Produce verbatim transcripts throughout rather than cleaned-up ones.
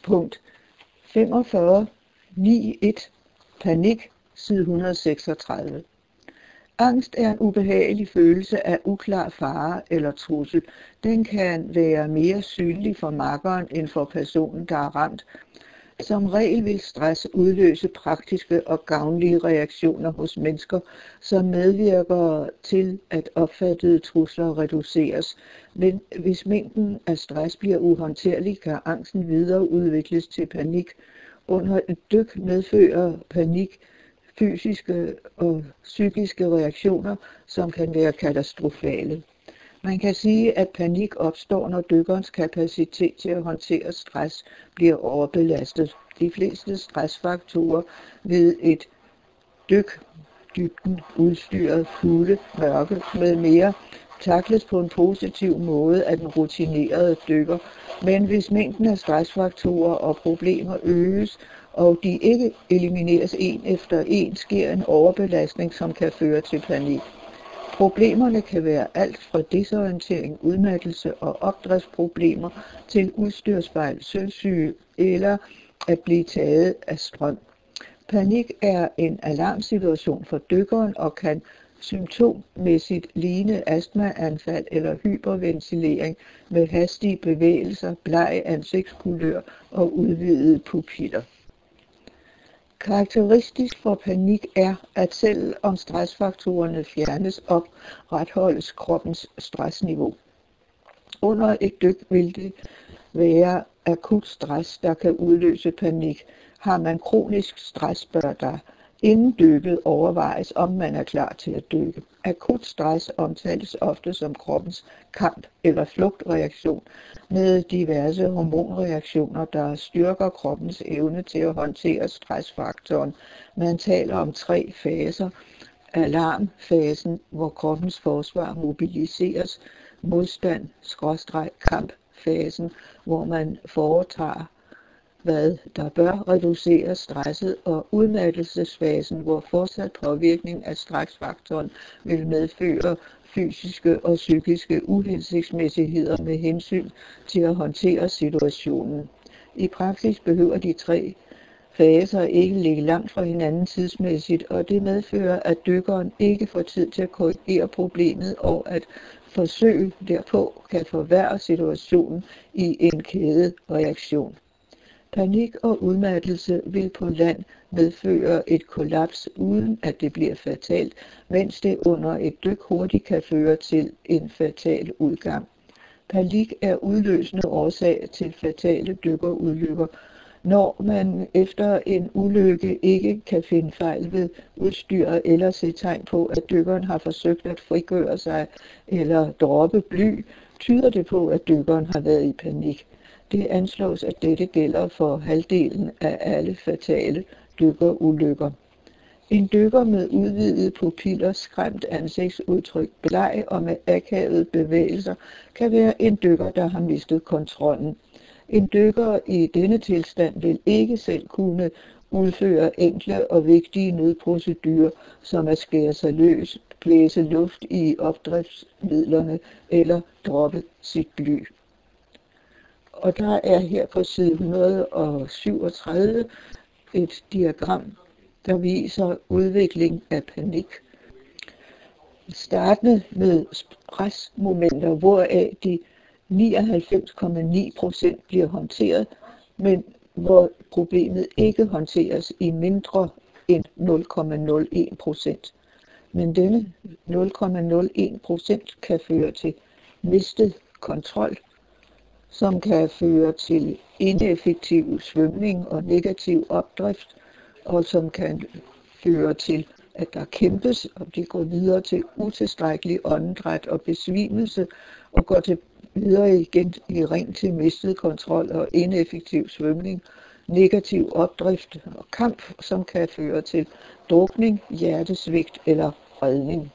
Punkt femogfyrre ni et Panik, side et hundrede og seksogtredive. Angst er en ubehagelig følelse af uklar fare eller trussel. Den kan være mere synlig for makkeren end for personen, der er ramt. Som regel vil stress udløse praktiske og gavnlige reaktioner hos mennesker, som medvirker til, at opfattede trusler reduceres. Men hvis mængden af stress bliver uhåndterlig, kan angsten videre udvikles til panik. Under et dyk medfører panik fysiske og psykiske reaktioner, som kan være katastrofale. Man kan sige, at panik opstår, når dykkerens kapacitet til at håndtere stress bliver overbelastet. De fleste stressfaktorer ved et dyk, dybden, udstyret, kulde, mørke med mere, takles på en positiv måde af den rutinerede dykker. Men hvis mængden af stressfaktorer og problemer øges, og de ikke elimineres en efter en, sker en overbelastning, som kan føre til panik. Problemerne kan være alt fra desorientering, udmattelse og opdriftsproblemer til udstyrsfejl, søvnsyge eller at blive taget af strøm. Panik er en alarmsituation for dykkeren og kan symptommæssigt ligne astmaanfald eller hyperventilering med hastige bevægelser, bleg ansigtskulør og udvidede pupiller. Karakteristisk for panik er, at selv om stressfaktorerne fjernes, opretholdes kroppens stressniveau. Under et dyk vil det være akut stress, der kan udløse panik. Har man kronisk stress, bør der inden dykket overvejes, om man er klar til at dykke. Akut stress omtales ofte som kroppens kamp- eller flugtreaktion med diverse hormonreaktioner, der styrker kroppens evne til at håndtere stressfaktoren. Man taler om tre faser. Alarmfasen, hvor kroppens forsvar mobiliseres, modstand, skråstreg, kampfasen, hvor man foretager hvad der bør reducere stresset, og udmattelsesfasen, hvor fortsat påvirkning af stressfaktoren vil medføre fysiske og psykiske uhensigtsmæssigheder med hensyn til at håndtere situationen. I praksis behøver de tre faser ikke ligge langt fra hinanden tidsmæssigt, og det medfører, at dykkeren ikke får tid til at korrigere problemet, og at forsøg derpå kan forværre situationen i en kædereaktion. Panik og udmattelse vil på land medføre et kollaps, uden at det bliver fatalt, mens det under et dyk hurtigt kan føre til en fatal udgang. Panik er udløsende årsag til fatale dykkerulykker, når man efter en ulykke ikke kan finde fejl ved udstyret eller se tegn på, at dykkeren har forsøgt at frigøre sig eller droppe bly, tyder det på, at dykkeren har været i panik. Det anslås, at dette gælder for halvdelen af alle fatale dykkerulykker. En dykker med udvidede pupiller, skræmt ansigtsudtryk, bleg og med akavede bevægelser kan være en dykker, der har mistet kontrollen. En dykker i denne tilstand vil ikke selv kunne udføre enkle og vigtige nødprocedurer, som at skære sig løs, blæse luft i opdriftsmidlerne eller droppe sit bly. Og der er her på side et hundrede og syvogtredive et diagram, der viser udvikling af panik. Startende med stressmomenter, hvoraf de nioghalvfems komma ni procent bliver håndteret, men hvor problemet ikke håndteres i mindre end nul komma nul en procent. Men denne nul komma nul en procent kan føre til mistet kontrol, som kan føre til ineffektiv svømning og negativ opdrift, og som kan føre til, at der kæmpes, og det går videre til utilstrækkelig åndedræt og besvimelse, og går til videre igen i ring til mistet kontrol og ineffektiv svømning, negativ opdrift og kamp, som kan føre til drukning, hjertesvigt eller redning.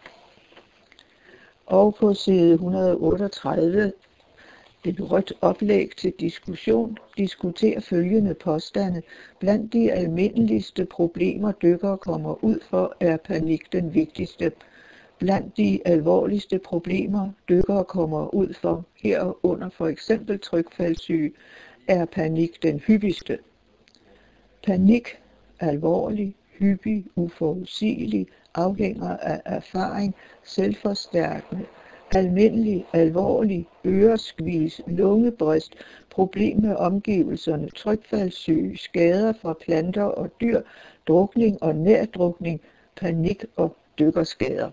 Og på side et hundrede og otteogtredive et rødt oplæg til diskussion diskuterer følgende påstande. Blandt de almindeligste problemer dykkere kommer ud for, er panik den vigtigste. Blandt de alvorligste problemer dykkere kommer ud for, herunder for eksempel trykfaldssyge, er panik den hyppigste? Panik, alvorlig, hyppig, uforudsigelig, afhænger af erfaring, selvforstærkende, almindelig, alvorlig, øreskvis, lungebrist, problem med omgivelserne, trykfaldssyge, skader fra planter og dyr, drukning og nærdrukning, panik og dykkerskader.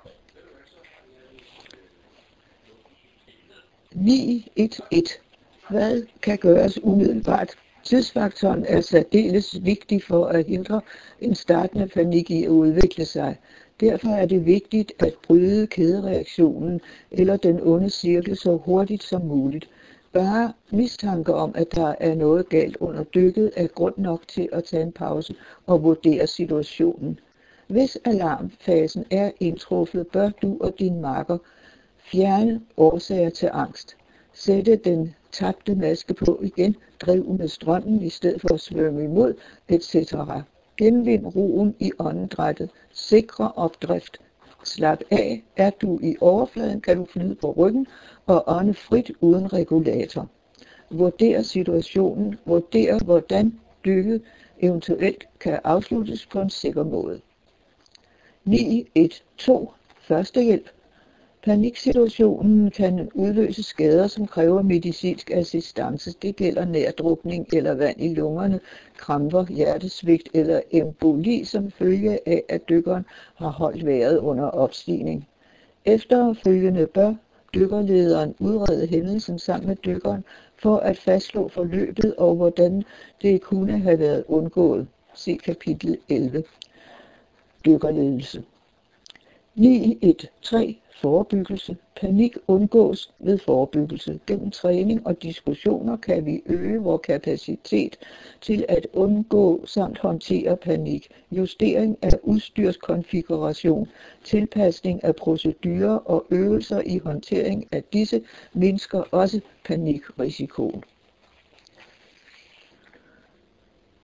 ni et et. Hvad kan gøres umiddelbart? Tidsfaktoren er særdeles vigtig for at hindre en startende panik i at udvikle sig. Derfor er det vigtigt at bryde kædereaktionen eller den onde cirkel så hurtigt som muligt. Bare mistanke om, at der er noget galt under dykket, er grund nok til at tage en pause og vurdere situationen. Hvis alarmfasen er indtruffet, bør du og din makker fjerne årsager til angst. Sætte den tabte maske på igen, driv med strømmen i stedet for at svømme imod, et cetera. Genvind roen i åndedrættet. Sikre opdrift. Slap af. Er du i overfladen, kan du flyde på ryggen og ånde frit uden regulator. Vurder situationen. Vurder, hvordan dykket eventuelt kan afsluttes på en sikker måde. ni et to. Førstehjælp. Paniksituationen kan udløse skader, som kræver medicinsk assistance. Det gælder nærdrukning eller vand i lungerne, kramper, hjertesvigt eller emboli som følge af, at dykkeren har holdt vejret under opstigning. Efterfølgende bør dykkerlederen udrede hændelsen sammen med dykkeren for at fastslå forløbet og hvordan det kunne have været undgået. Se kapitel elleve. Dykkerledelse. ni et tre. Forebyggelse. Panik undgås ved forebyggelse. Gennem træning og diskussioner kan vi øge vores kapacitet til at undgå samt håndtere panik. Justering af udstyrskonfiguration, tilpasning af procedurer og øvelser i håndtering af disse mindsker også panikrisikoen.